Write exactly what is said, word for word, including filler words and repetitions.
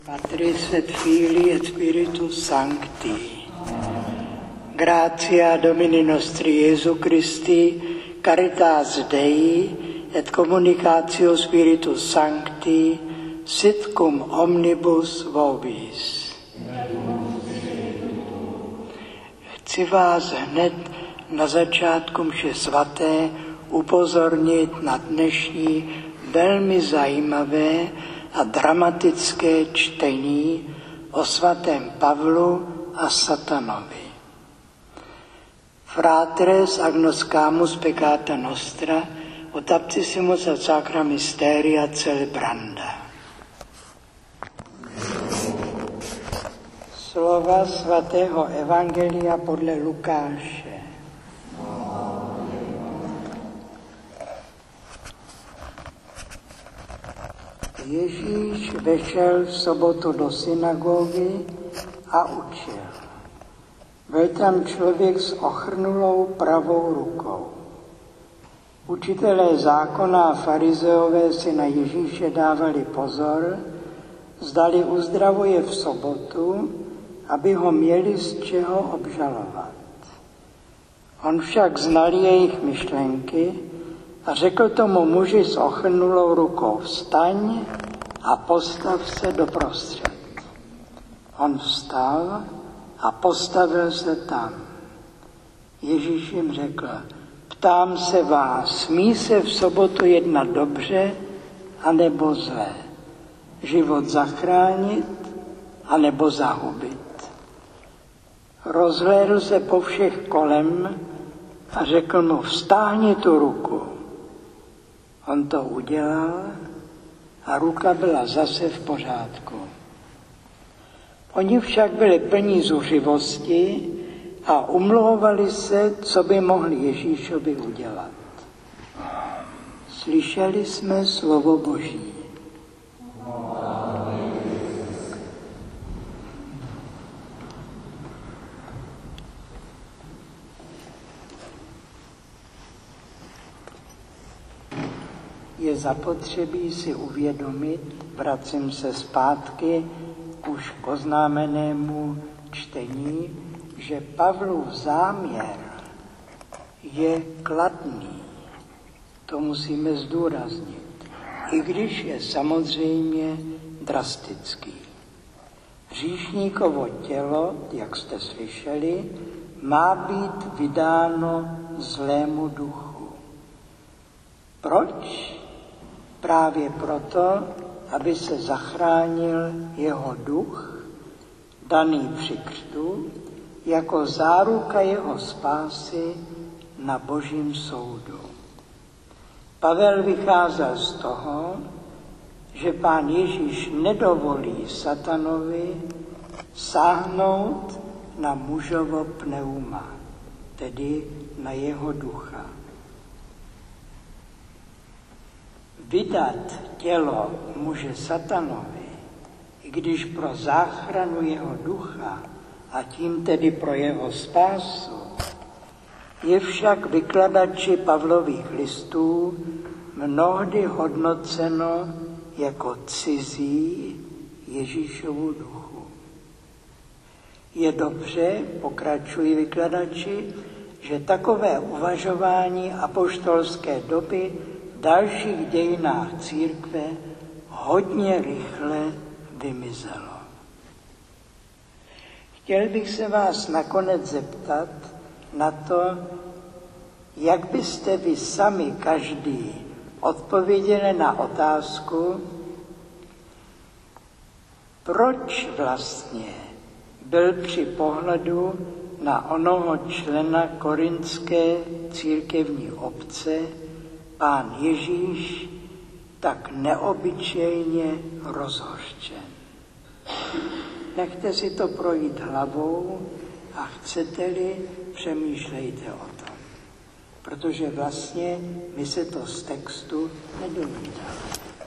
Patris et Filii et Spiritus Sancti. Gratia Domini nostri Iesu Christi, caritas Dei et communicatio Spiritus Sancti, sit cum omnibus vobis. Chci vás hned na začátku mše svaté upozornit na dnešní velmi zajímavé a dramatické čtení o svatém Pavlu a Satanovi. Fratres agnoscamus peccata nostra, ut aptissimus ad sacra mysteria celebranda. Slova svatého Evangelia podle Lukáše. Ježíš vešel v sobotu do synagogy a učil. Byl tam člověk s ochrnulou pravou rukou. Učitelé zákona a farizeové si na Ježíše dávali pozor, zdali uzdravuje v sobotu, aby ho měli z čeho obžalovat. On však znal jejich myšlenky a řekl tomu muži s ochrnulou rukou: vstaň a postav se doprostřed. On vstal a postavil se tam. Ježíš jim řekl: ptám se vás, smí se v sobotu jednat dobře, anebo zlé? Život zachránit, anebo zahubit? Rozhlédl se po všech kolem a řekl mu: vztáhni tu ruku. On to udělal a ruka byla zase v pořádku. Oni však byli plní zuřivosti a umlouvali se, co by mohli Ježíšovi udělat. Slyšeli jsme slovo Boží. Je zapotřebí si uvědomit, vracím se zpátky k už oznámenému čtení, že Pavlův záměr je kladný. To musíme zdůraznit, i když je samozřejmě drastický. Hříšníkovo tělo, jak jste slyšeli, má být vydáno zlému duchu. Proč? Právě proto, aby se zachránil jeho duch, daný při křtu, jako záruka jeho spásy na Božím soudu. Pavel vycházel z toho, že Pán Ježíš nedovolí satanovi sáhnout na mužovo pneuma, tedy na jeho ducha. Vydat tělo muže satanovi, i když pro záchranu jeho ducha a tím tedy pro jeho spásu, je však vykladači Pavlových listů mnohdy hodnoceno jako cizí Ježíšovu duchu. Je dobře, pokračují vykladači, že takové uvažování apoštolské doby v dalších dějinách církve hodně rychle vymizelo. Chtěl bych se vás nakonec zeptat na to, jak byste vy sami každý odpověděli na otázku, proč vlastně byl při pohledu na onoho člena korintské církevní obce Pán Ježíš tak neobyčejně rozhořčen. Nechte si to projít hlavou a chcete-li, přemýšlejte o tom. Protože vlastně my se to z textu nedozvídáme.